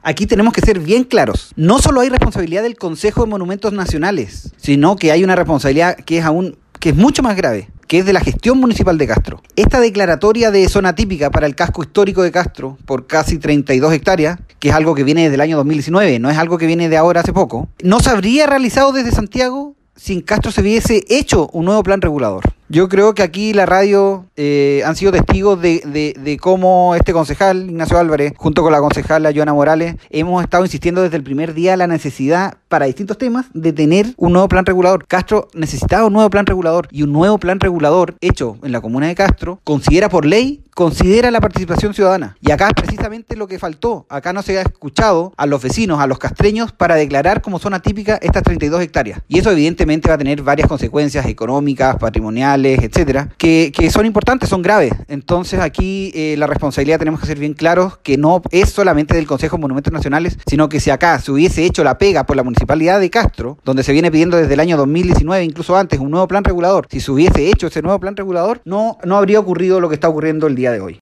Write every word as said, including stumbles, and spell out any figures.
aquí tenemos que ser bien claros. No solo hay responsabilidad del Consejo de Monumentos Nacionales, sino que hay una responsabilidad que es aún que es mucho más grave, que es de la gestión municipal de Castro. Esta declaratoria de zona típica para el casco histórico de Castro por casi treinta y dos hectáreas, que es algo que viene desde el año dos mil diecinueve, no es algo que viene de ahora hace poco, no se habría realizado desde Santiago si en Castro se hubiese hecho un nuevo plan regulador. Yo creo que aquí la radio eh, han sido testigos de, de, de cómo este concejal, Ignacio Álvarez, junto con la concejala Joana Morales, hemos estado insistiendo desde el primer día la necesidad para distintos temas de tener un nuevo plan regulador. Castro necesitaba un nuevo plan regulador y un nuevo plan regulador hecho en la comuna de Castro considera por ley, considera la participación ciudadana. Y acá es precisamente lo que faltó. Acá no se ha escuchado a los vecinos, a los castreños, para declarar como zona típica estas treinta y dos hectáreas. Y eso evidentemente va a tener varias consecuencias económicas, patrimoniales, etcétera, que, que son importantes, son graves. Entonces aquí eh, la responsabilidad tenemos que ser bien claros que no es solamente del Consejo de Monumentos Nacionales, sino que si acá se hubiese hecho la pega por la Municipalidad de Castro, donde se viene pidiendo desde el año dos mil diecinueve, incluso antes, un nuevo plan regulador, si se hubiese hecho ese nuevo plan regulador, no, no habría ocurrido lo que está ocurriendo el día de hoy.